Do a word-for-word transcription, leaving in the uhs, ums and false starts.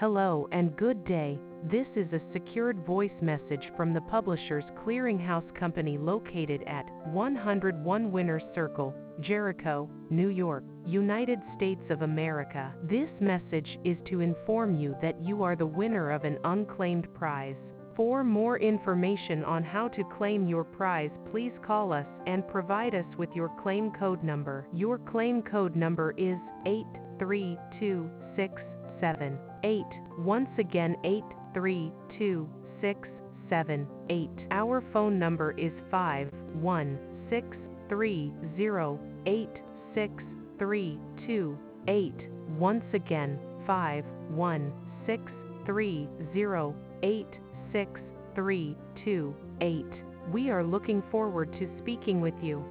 Hello and good day. This is a secured voice message from the Publishers Clearinghouse Company located at one oh one Winter Circle, Jericho, New York, United States of America. This message is to inform you that you are the winner of an unclaimed prize. For more information on how to claim your prize, please call us and provide us with your claim code number. Your claim code number is eight three two six seven eight. Once again, eight three two six seven eight. Our phone number is five one six three zero eight six three two eight. Once again, five one six three zero eight six three two eight. We are looking forward to speaking with you.